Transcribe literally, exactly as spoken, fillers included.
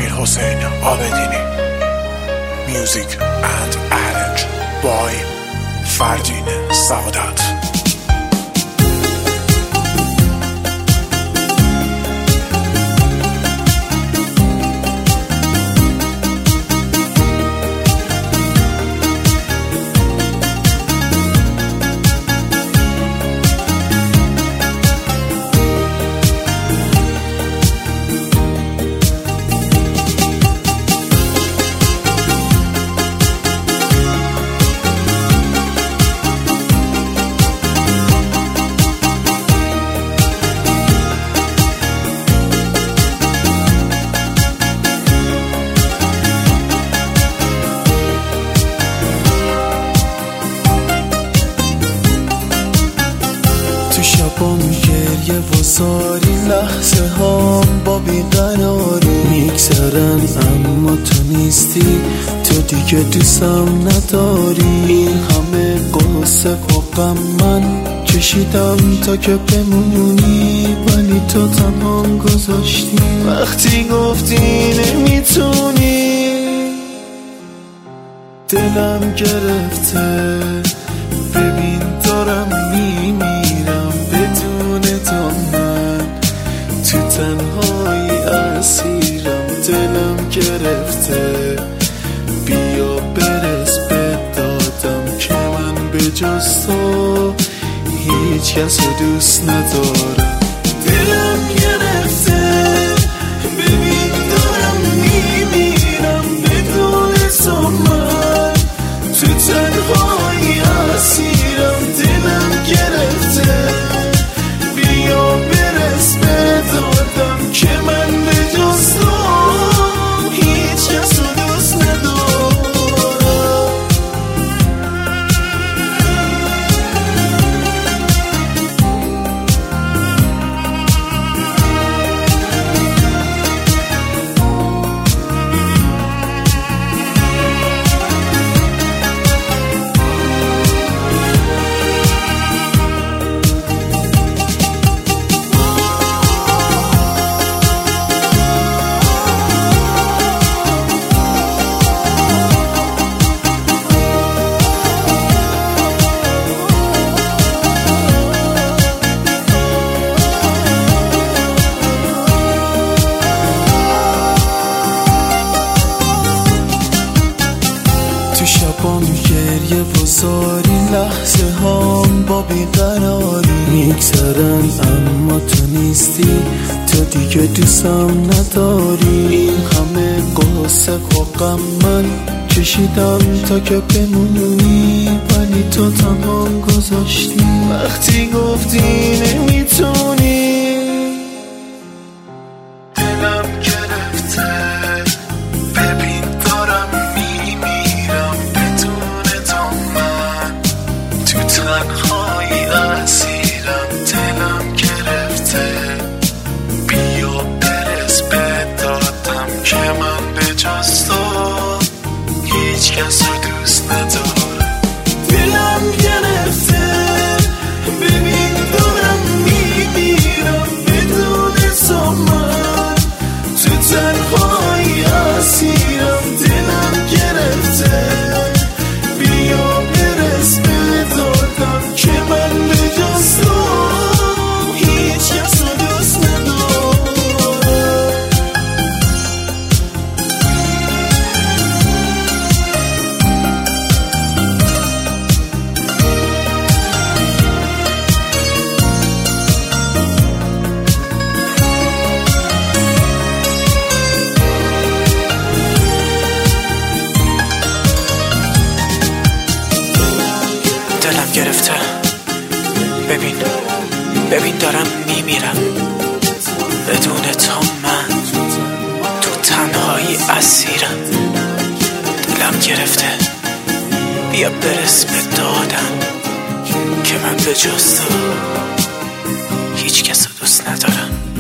امیر حسین عابدینی. Music and arrange by فردین سعادت. شبام گریه و ساری لحظه هام با بیقراری میگذرن اما تو نیستی، تو دیگه دوستم نداری. این همه قصه و غم من کشیدم تا که بمونی، ولی تو تنهام گذاشتی وقتی گفتی نمیتونی. دلم گرفته ببین دارم میمیرم بدون تو، من تو تنهایی اسیرم. دلم گرفته بیا برس به دادم که من به جز تو هیچ کس رو دوست ندارم. دلم گرفته ببین دارم میمیرم بدون تو، من تو تنهایی اسیرم. دلم گرفته بیا برس به دادم که من به جز تو هیچ کس رو دوست ندارم. تو شبام گریه و زاری لحظه هام با بیقراری میگذرن اما تو نیستی، تو دیگه دوستم نداری. این همه قصه و غم من کشیدم تا که بمونی، ولی تو تنهام گذاشتی وقتی گفتی نمیتونی. دلم گرفته ببین دارم میمیرم بدون تو، من تو تنهایی اسیرم. دلم گرفته بیا برس به دادم که من به جز تو هیچ کس رو دوست ندارم. دلم گرفته ببین دارم میمیرم بدون تو، من تو تنهایی اسیرم. دلم گرفته بیا برس به دادم که من به جز تو هیچ کس رو دوست ندارم. دلم گرفته ببین ببین دارم میمیرم بدون تو، من تو تنهایی اسیرم. دلم گرفته بیا برس به دادم که من به جز تو هیچ کس رو دوست ندارم.